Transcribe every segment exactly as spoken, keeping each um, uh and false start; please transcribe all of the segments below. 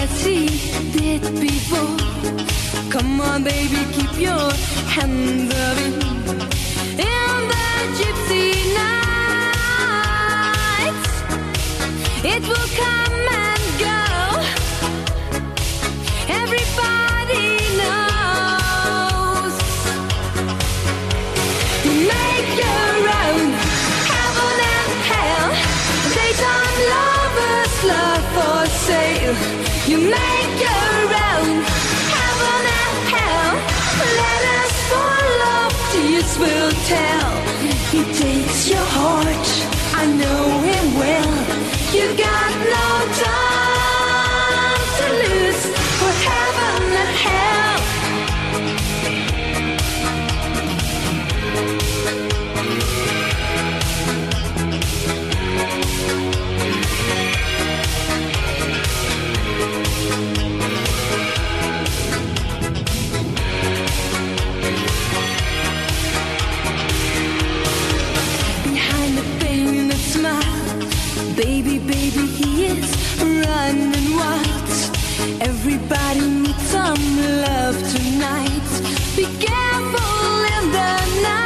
as he did before. Come on, baby, keep your hands up in, in the gypsy night. It will come and go. Everybody knows. You make your own heaven and hell. Daytime lovers, love for sale. You make your own heaven and hell. Let us follow, tears will tell. He takes your heart, I know him well. You got no time to lose for heaven and hell. Behind the painted smile, baby, baby, he is running wild. Everybody needs some love tonight. Be careful in the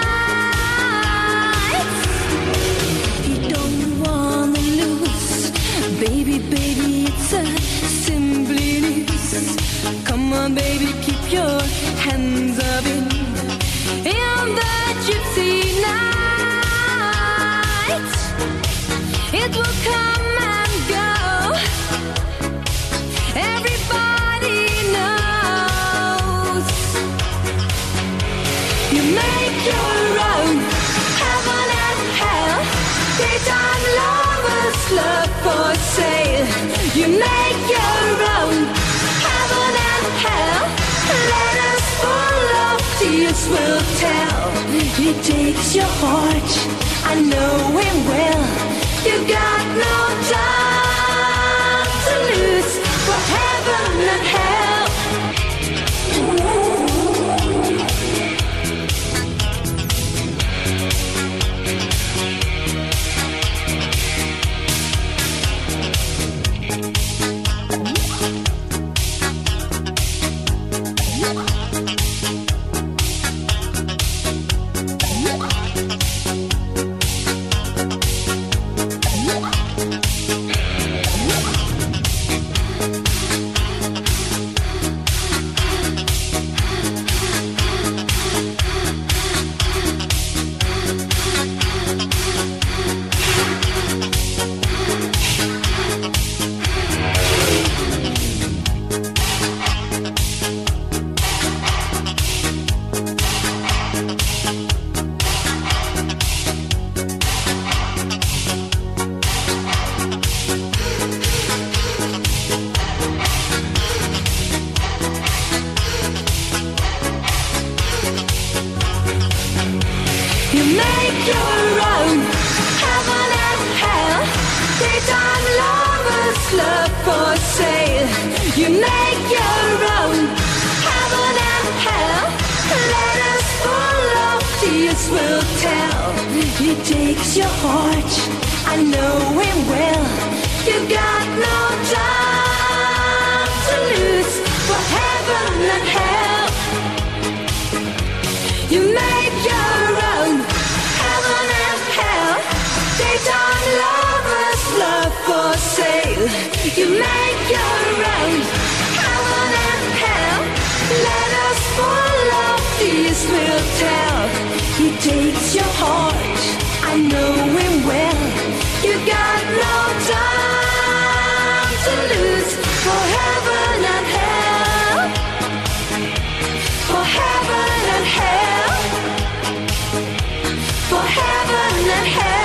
night. He don't wanna lose. Baby, baby, it's a simply news. Come on, baby, keep your hands up in, in the gypsy night. It will come and go. Everybody knows. You make your own heaven and hell. Daytime lovers, love for sale. You make your own heaven and hell. Let us follow, tears will tell. He takes your heart, I know him well. You got no time to lose for heaven and hell. You make your own heaven and hell. Daytime lovers, love for sale. You make your own heaven and hell. Let us follow, tears will tell. He takes your heart, I know him well. You got no time to lose for heaven and hell. You make your own heaven and hell. Daytime lovers, love for sale. You make your own heaven and hell. Let us follow, tears will tell. He takes your heart, I know him well. You got no time to lose for heaven and hell. For heaven and hell. For heaven and hell.